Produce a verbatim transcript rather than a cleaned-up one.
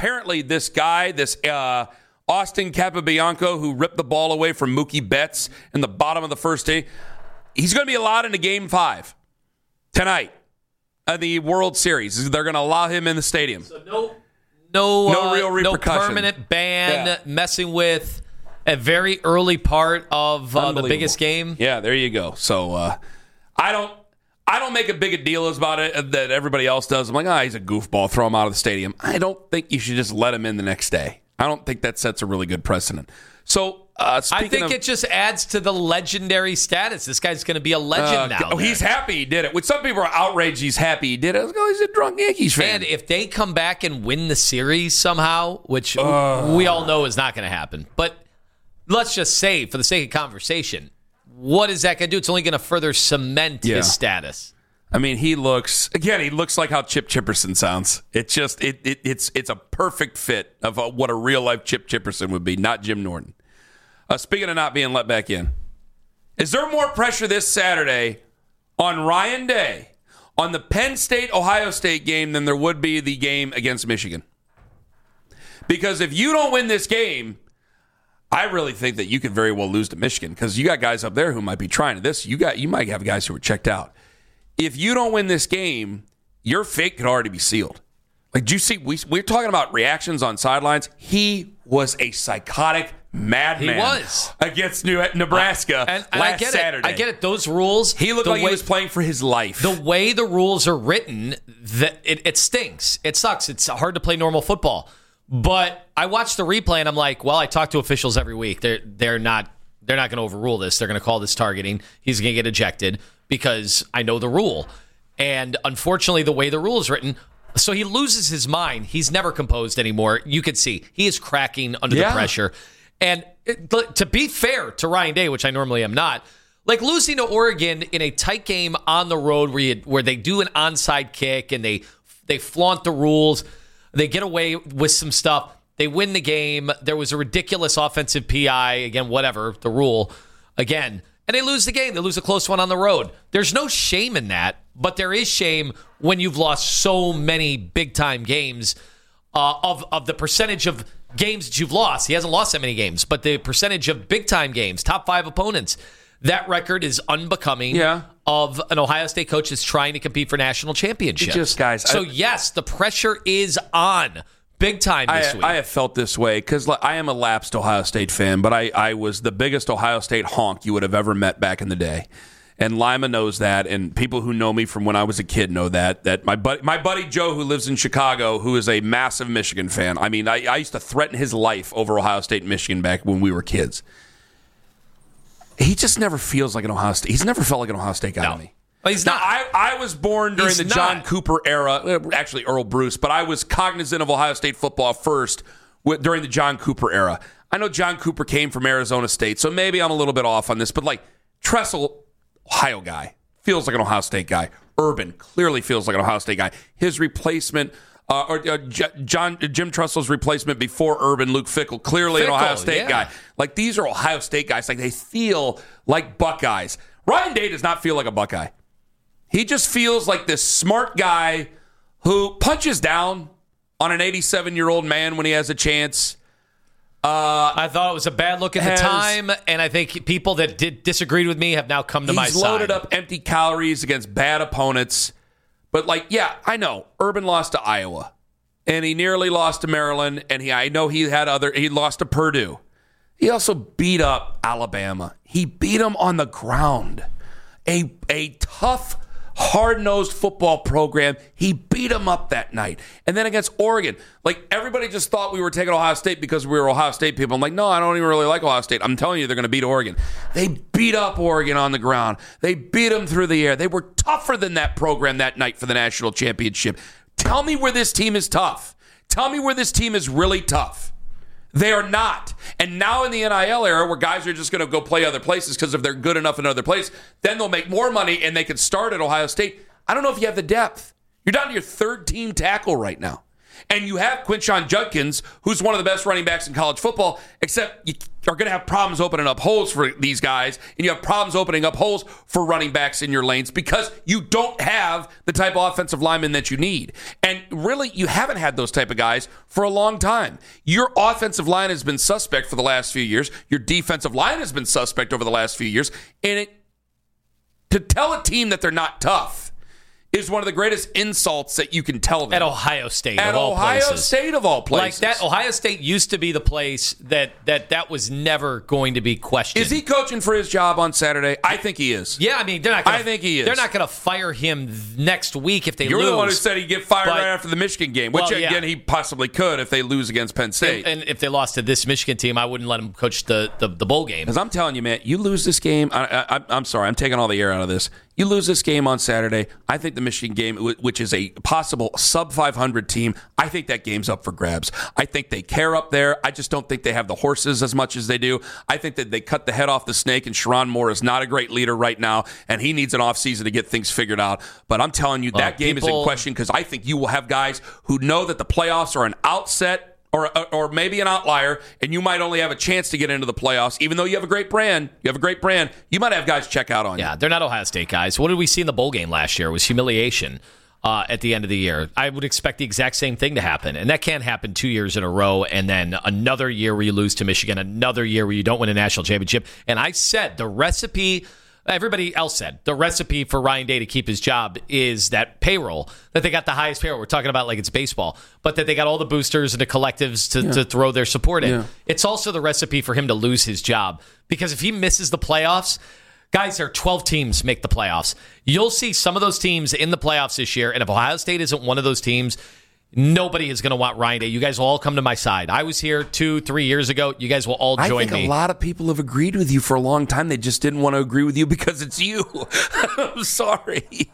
apparently this guy, this uh, Austin Capabianco, who ripped the ball away from Mookie Betts in the bottom of the first inning, he's going to be allowed into Game Five tonight of the World Series. They're going to allow him in the stadium. So no, no, no uh, real repercussion. No permanent ban yeah. messing with a very early part of uh, the biggest game. Yeah, there you go. So uh, I don't. I don't make a big a deal about it that everybody else does. I'm like, ah, oh, he's a goofball. Throw him out of the stadium. I don't think you should just let him in the next day. I don't think that sets a really good precedent. So uh, I think of, it just adds to the legendary status. This guy's going to be a legend uh, now. Oh, he's happy he did it. When some people are outraged he's happy he did it, I was like, oh, he's a drunk Yankees fan. And if they come back and win the series somehow, which uh, we all know is not going to happen, but let's just say, for the sake of conversation, what is that going to do? It's only going to further cement yeah. his status. I mean, he looks, again, he looks like how Chip Chipperson sounds. It's just, it, it it's it's a perfect fit of a, what a real-life Chip Chipperson would be, not Jim Norton. Uh, speaking of not being let back in, is there more pressure this Saturday on Ryan Day, on the Penn State-Ohio State game, than there would be the game against Michigan? Because if you don't win this game, I really think that you could very well lose to Michigan, because you got guys up there who might be trying this. You got you might have guys who are checked out. If you don't win this game, your fate could already be sealed. Like, do you see, we, we're talking about reactions on sidelines. He was a psychotic madman. He was. Against New, Nebraska uh, and, and last I get Saturday. It. I get it. Those rules. He looked like way, he was playing for his life. The way the rules are written, that it, it stinks. It sucks. It's hard to play normal football. But I watched the replay, and I'm like, well, I talk to officials every week. They're, they're not, they're not going to overrule this. They're going to call this targeting. He's going to get ejected, because I know the rule. And unfortunately, the way the rule is written, so he loses his mind. He's never composed anymore. You could see he is cracking under yeah. the pressure. And it, to be fair to Ryan Day, which I normally am not, like losing to Oregon in a tight game on the road where you, where they do an onside kick and they they flaunt the rules, they get away with some stuff, they win the game. There was a ridiculous offensive P I, again, whatever, the rule, again. And they lose the game. They lose a close one on the road. There's no shame in that, but there is shame when you've lost so many big-time games uh, of, of the percentage of games that you've lost. He hasn't lost that many games, but the percentage of big-time games, top five opponents, that record is unbecoming yeah. of an Ohio State coach that's trying to compete for national championships. Just, guys, so, I, yes, the pressure is on. Big time this I, week. I have felt this way because I am a lapsed Ohio State fan, but I, I was the biggest Ohio State honk you would have ever met back in the day. And Lima knows that, and people who know me from when I was a kid know that. That my buddy, my buddy Joe, who lives in Chicago, who is a massive Michigan fan. I mean, I, I used to threaten his life over Ohio State and Michigan back when we were kids. He just never feels like an Ohio State. He's never felt like an Ohio State guy no. to me. Well, he's now, not. I, I was born during he's the not. John Cooper era, actually Earl Bruce, but I was cognizant of Ohio State football first with, during the John Cooper era. I know John Cooper came from Arizona State, so maybe I'm a little bit off on this, but like Tressel, Ohio guy, feels like an Ohio State guy. Urban clearly feels like an Ohio State guy. His replacement, uh, or uh, J- John Jim Tressel's replacement before Urban, Luke Fickell, clearly Fickell, an Ohio State yeah. guy. Like, these are Ohio State guys. Like, they feel like Buckeyes. Ryan Day does not feel like a Buckeye. He just feels like this smart guy who punches down on an eighty-seven-year-old man when he has a chance. Uh, I thought it was a bad look at has, the time, and I think people that did disagreed with me have now come to my side. He's loaded up empty calories against bad opponents. But, like, yeah, I know. Urban lost to Iowa, and he nearly lost to Maryland, and he I know he had other. He lost to Purdue. He also beat up Alabama. He beat them on the ground. A a tough, hard-nosed football program. He beat them up that night. And then against Oregon, like, everybody just thought we were taking Ohio State because we were Ohio State people. I'm like, no, I don't even really like Ohio State. I'm telling you, they're going to beat Oregon. They beat up Oregon on the ground. They beat them through the air. They were tougher than that program that night for the national championship. Tell me where this team is tough. Tell me where this team is really tough. They are not. And now in the N I L era, where guys are just going to go play other places because if they're good enough in other places, then they'll make more money and they can start at Ohio State. I don't know if you have the depth. You're down to your third team tackle right now. And you have Quinshon Judkins, who's one of the best running backs in college football, except you are going to have problems opening up holes for these guys, and you have problems opening up holes for running backs in your lanes because you don't have the type of offensive lineman that you need. And really, you haven't had those type of guys for a long time. Your offensive line has been suspect for the last few years. Your defensive line has been suspect over the last few years. And it, to tell a team that they're not tough is one of the greatest insults that you can tell them. At Ohio State, At of all Ohio places. State, of all places. Like that, Ohio State used to be the place that that that was never going to be questioned. Is he coaching for his job on Saturday? I think he is. Yeah, I mean, they're not. Gonna, I think he is. They're not going to fire him next week if they You're lose. the one who said he'd get fired But- right after the Michigan game, which, Well, yeah. again, he possibly could if they lose against Penn State. And, and if they lost to this Michigan team, I wouldn't let him coach the the, the bowl game. Because I'm telling you, man, you lose this game. I, I, I'm sorry, I'm taking all the air out of this. You lose this game on Saturday. I think the Michigan game, which is a possible sub five hundred team, I think that game's up for grabs. I think they care up there. I just don't think they have the horses as much as they do. I think that they cut the head off the snake, and Sherrone Moore is not a great leader right now, and he needs an offseason to get things figured out. But I'm telling you, Well, that game people- is in question because I think you will have guys who know that the playoffs are an outset or or maybe an outlier, and you might only have a chance to get into the playoffs. Even though you have a great brand, you have a great brand, you might have guys check out on you. Yeah, they're not Ohio State guys. What did we see in the bowl game last year? It was humiliation uh, at the end of the year. I would expect the exact same thing to happen, and that can't happen two years in a row, and then another year where you lose to Michigan, another year where you don't win a national championship. And I said the recipe... Everybody else said the recipe for Ryan Day to keep his job is that payroll, that they got the highest payroll. We're talking about like it's baseball, but that they got all the boosters and the collectives to, yeah. to throw their support in. Yeah. It's also the recipe for him to lose his job because if he misses the playoffs, guys, there are twelve teams make the playoffs. You'll see some of those teams in the playoffs this year, and if Ohio State isn't one of those teams, nobody is going to want Ryan Day. You guys will all come to my side. I was here two, three years ago. You guys will all join me. I think me. a lot of people have agreed with you for a long time. They just didn't want to agree with you because it's you. I'm sorry.